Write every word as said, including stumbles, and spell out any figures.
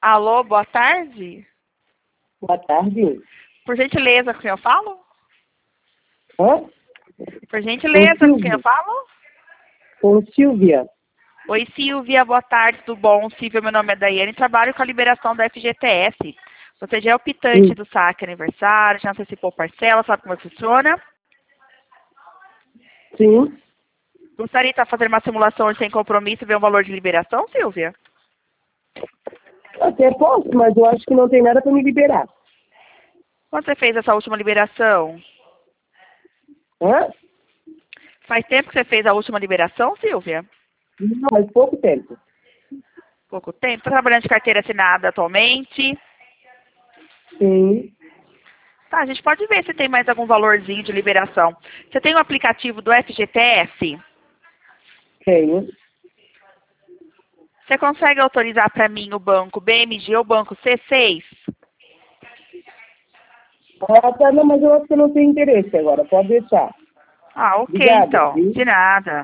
Alô, boa tarde. Boa tarde. Por gentileza, com quem eu falo? Hã? Por gentileza, com quem eu falo? Com Silvia. Oi, Silvia, boa tarde, tudo bom? Silvia, meu nome é Daiane, trabalho com a liberação da F G T S. Você já é optante Sim. do saque aniversário, já antecipou parcela, sabe como funciona? Sim. Gostaria de fazer uma simulação sem compromisso e ver o valor de liberação, Silvia? Até posso, mas eu acho que não tem nada para me liberar. Quando você fez essa última liberação? Hã? Faz tempo que você fez a última liberação, Silvia? Não, faz pouco tempo. Pouco tempo. Está trabalhando de carteira assinada atualmente? Sim. Tá, a gente pode ver se tem mais algum valorzinho de liberação. Você tem o aplicativo do F G T S? Tenho. Você consegue autorizar para mim o banco B M G ou o banco C seis? Ah, tá, não, mas eu acho que eu não tenho interesse agora. Pode deixar. Ah, ok, Obrigada, então. viu? De nada.